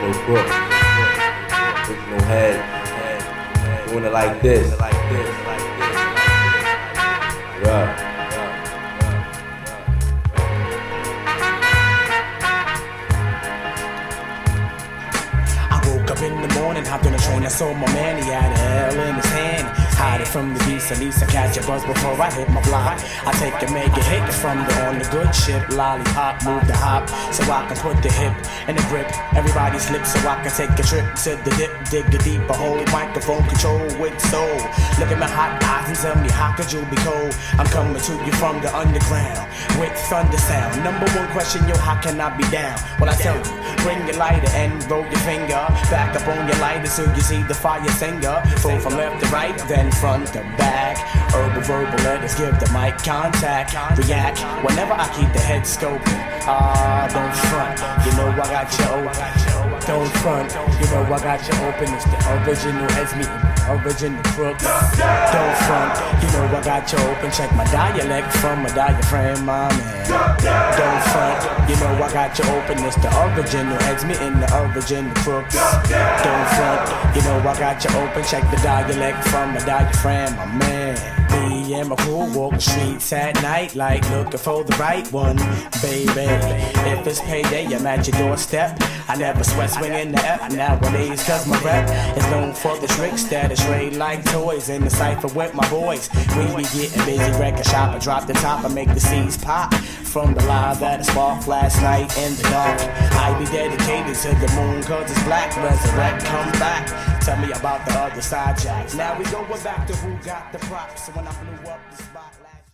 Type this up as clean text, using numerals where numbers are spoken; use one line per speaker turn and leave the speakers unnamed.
original crook, original head, doing it like this. Yeah.
Up in the morning, hopped on a train, I saw my man, he had a L in his hand. Hide it from the beast, at least I catch a buzz before I hit my block. I take a mega hit from the on the good ship. Lollipop, move the hop, so I can put the hip in the grip. Everybody slips so I can take a trip to the dip. Dig a deeper hole, microphone control with soul. Look at my hot eyes and tell me how could you be cold? I'm coming to you from the underground with thunder sound. Number one question, yo, how can I be down? Well, I tell you, bring your lighter and roll your finger back up on your lighter so you see the fire singer. Flow from left to right, then front to back. Herbal verbal letters give the mic contact. React whenever I keep the head scoping. Don't front, you know I got you open. Don't front, you know I got you open. It's the original heads meeting, original crooks. Don't front, you know I got you open. Check my dialect from a diaphragm, my man. Don't front, you know I got you open. It's the original heads meeting, the original crooks. Don't front, you know I got you open. Check the dialect from a diaphragm, my man. Me and my crew walk the streets at night like looking for the right one, baby. If it's payday, I'm at your doorstep. I never sweat swinging the F nowadays, cause my rep is known for the tricks that is raid like toys. In the cypher with my boys, we be getting busy, record shop. I drop the top, I make the seeds pop. From the live that is sparked last night in the dark, I be dedicated to the moon cause it's black. Resurrect, come back. Tell me about the other side jacks. Now we going back to who got the props. So when I blew up the spot.